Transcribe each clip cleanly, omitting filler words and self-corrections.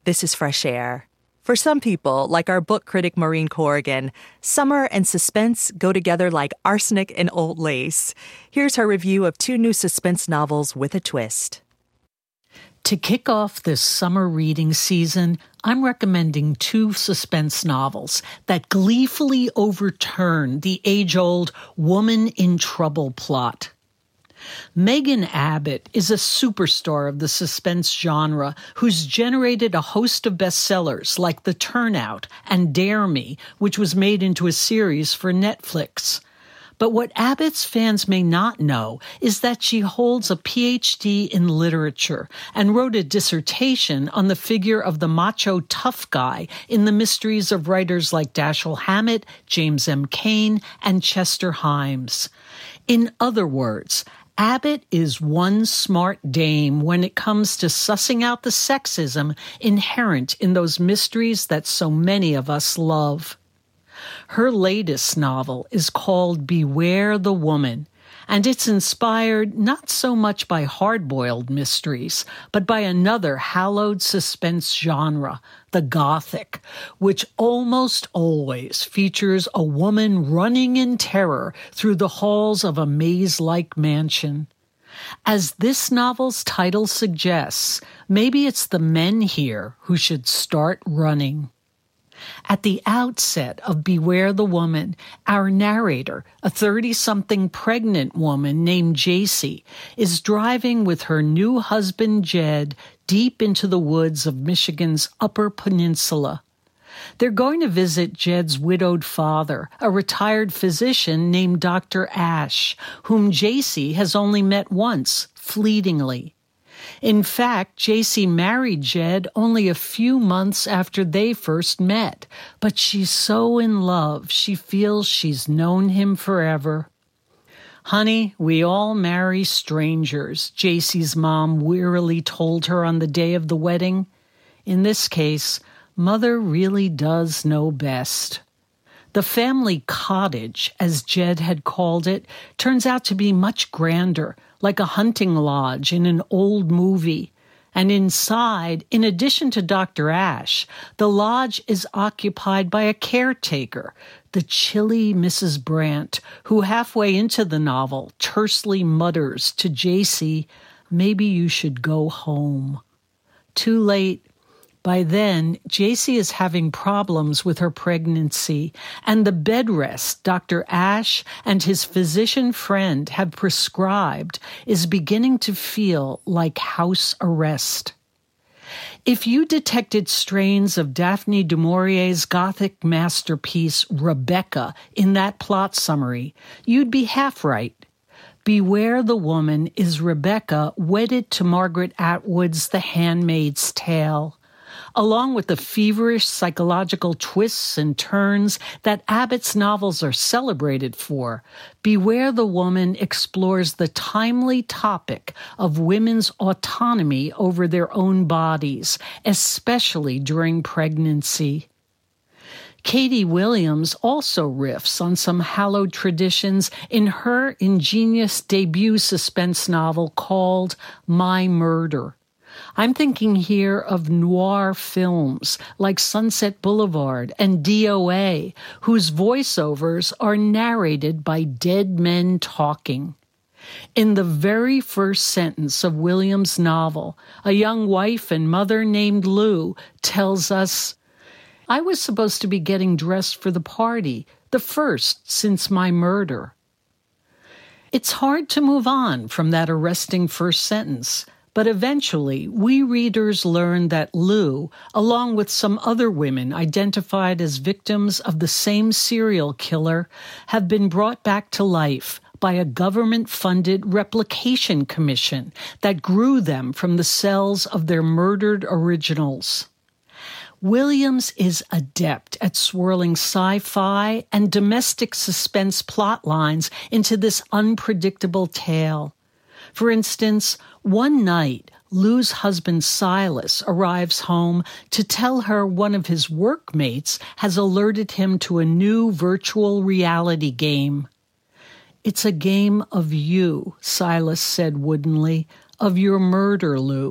this is Fresh Air. For some people, like our book critic Maureen Corrigan, summer and suspense go together like arsenic and old lace. Here's her review of 2 new suspense novels with a twist. To kick off this summer reading season, I'm recommending 2 suspense novels that gleefully overturn the age-old woman in trouble plot. Megan Abbott is a superstar of the suspense genre who's generated a host of bestsellers like The Turnout and Dare Me, which was made into a series for Netflix. But what Abbott's fans may not know is that she holds a PhD in literature and wrote a dissertation on the figure of the macho tough guy in the mysteries of writers like Dashiell Hammett, James M. Cain, and Chester Himes. In other words, Abbott is one smart dame when it comes to sussing out the sexism inherent in those mysteries that so many of us love. Her latest novel is called Beware the Woman, and it's inspired not so much by hard-boiled mysteries, but by another hallowed suspense genre, the Gothic, which almost always features a woman running in terror through the halls of a maze-like mansion. As this novel's title suggests, maybe it's the men here who should start running. At the outset of Beware the Woman, our narrator, a 30-something pregnant woman named Jacy, is driving with her new husband Jed deep into the woods of Michigan's Upper Peninsula. They're going to visit Jed's widowed father, a retired physician named Dr. Ash, whom Jacy has only met once, fleetingly. In fact, Jacy married Jed only a few months after they first met, but she's so in love she feels she's known him forever. "Honey, we all marry strangers," Jacy's mom wearily told her on the day of the wedding. In this case, Mother really does know best. The family cottage, as Jed had called it, turns out to be much grander, like a hunting lodge in an old movie. And inside, in addition to Dr. Ash, the lodge is occupied by a caretaker, the chilly Mrs. Brandt, who halfway into the novel tersely mutters to Jacy, "Maybe you should go home." Too late. By then, Jacy is having problems with her pregnancy, and the bed rest Dr. Ash and his physician friend have prescribed is beginning to feel like house arrest. If you detected strains of Daphne du Maurier's Gothic masterpiece Rebecca in that plot summary, you'd be half right. Beware the Woman is Rebecca wedded to Margaret Atwood's The Handmaid's Tale. Along with the feverish psychological twists and turns that Abbott's novels are celebrated for, Beware the Woman explores the timely topic of women's autonomy over their own bodies, especially during pregnancy. Katie Williams also riffs on some hallowed traditions in her ingenious debut suspense novel called My Murder. I'm thinking here of noir films like Sunset Boulevard and DOA, whose voiceovers are narrated by dead men talking. In the very first sentence of Williams' novel, a young wife and mother named Lou tells us, "I was supposed to be getting dressed for the party, the first since my murder." It's hard to move on from that arresting first sentence, but eventually, we readers learn that Lou, along with some other women identified as victims of the same serial killer, have been brought back to life by a government-funded replication commission that grew them from the cells of their murdered originals. Williams is adept at swirling sci-fi and domestic suspense plot lines into this unpredictable tale. For instance, one night, Lou's husband Silas arrives home to tell her one of his workmates has alerted him to a new virtual reality game. "It's a game of you," Silas said woodenly, "of your murder, Lou.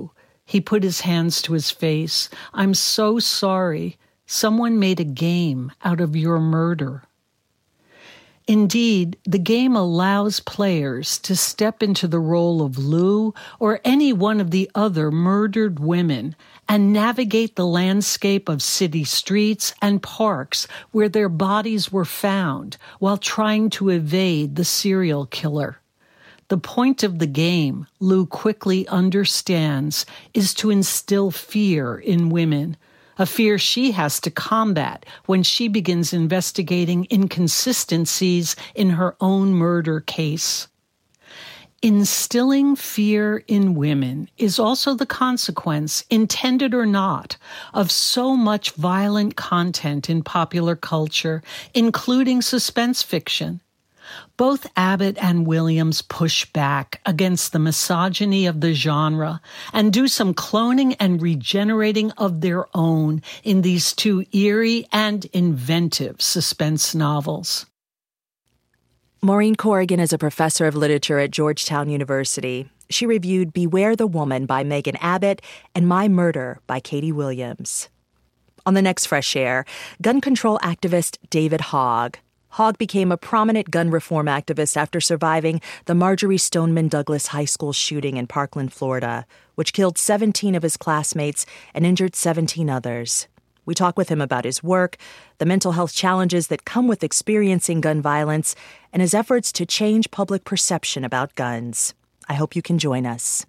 He put his hands to his face. I'm so sorry. Someone made a game out of your murder. Indeed, the game allows players to step into the role of Lou or any one of the other murdered women and navigate the landscape of city streets and parks where their bodies were found while trying to evade the serial killer. The point of the game, Lou quickly understands, is to instill fear in women, a fear she has to combat when she begins investigating inconsistencies in her own murder case. Instilling fear in women is also the consequence, intended or not, of so much violent content in popular culture, including suspense fiction. Both Abbott and Williams push back against the misogyny of the genre and do some cloning and regenerating of their own in these two eerie and inventive suspense novels. Maureen Corrigan is a professor of literature at Georgetown University. She reviewed Beware the Woman by Megan Abbott and My Murder by Katie Williams. On the next Fresh Air, gun control activist David Hogg. Hogg became a prominent gun reform activist after surviving the Marjory Stoneman Douglas High School shooting in Parkland, Florida, which killed 17 of his classmates and injured 17 others. We talk with him about his work, the mental health challenges that come with experiencing gun violence, and his efforts to change public perception about guns. I hope you can join us.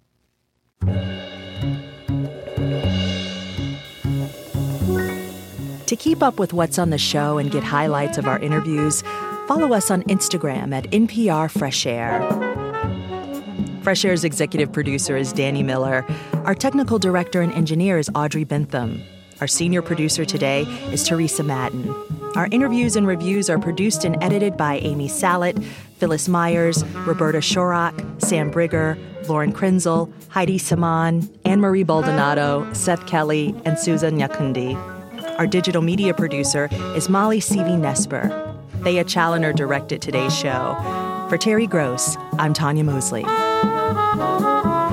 To keep up with what's on the show and get highlights of our interviews, follow us on Instagram at NPR Fresh Air. Fresh Air's executive producer is Danny Miller. Our technical director and engineer is Audrey Bentham. Our senior producer today is Teresa Madden. Our interviews and reviews are produced and edited by Amy Salet, Phyllis Myers, Roberta Shorak, Sam Brigger, Lauren Krenzel, Heidi Saman, Anne-Marie Baldonado, Seth Kelly, and Susan Nyakundi. Our digital media producer is Molly Seavey-Nesper. Thea Challoner directed today's show. For Terry Gross, I'm Tanya Mosley.